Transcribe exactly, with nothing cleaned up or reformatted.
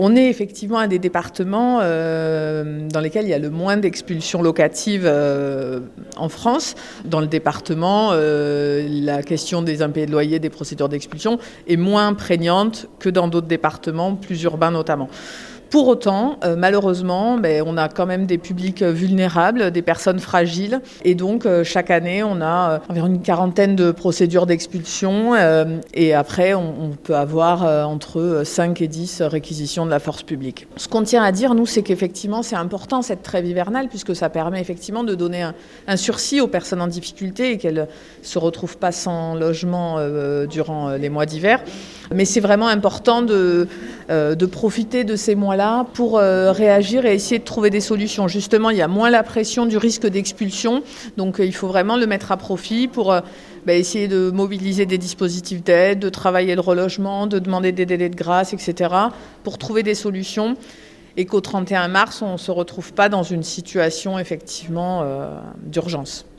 On est effectivement un des départements euh, dans lesquels il y a le moins d'expulsions locatives euh, en France. Dans le département, euh, la question des impayés de loyer, des procédures d'expulsion est moins prégnante que dans d'autres départements, plus urbains notamment. Pour autant, euh, malheureusement, ben, on a quand même des publics vulnérables, des personnes fragiles. Et donc, euh, chaque année, on a euh, environ une quarantaine de procédures d'expulsion. Euh, et après, on, on peut avoir euh, entre cinq et dix réquisitions de la force publique. Ce qu'on tient à dire, nous, c'est qu'effectivement, c'est important cette trêve hivernale, puisque ça permet effectivement de donner un, un sursis aux personnes en difficulté et qu'elles ne se retrouvent pas sans logement euh, durant les mois d'hiver. Mais c'est vraiment important de, euh, de profiter de ces mois-là pour euh, réagir et essayer de trouver des solutions. Justement, il y a moins la pression du risque d'expulsion, donc euh, il faut vraiment le mettre à profit pour euh, bah, essayer de mobiliser des dispositifs d'aide, de travailler le relogement, de demander des délais de grâce, et cetera, pour trouver des solutions et qu'au trente et un mars, on ne se retrouve pas dans une situation effectivement euh, d'urgence.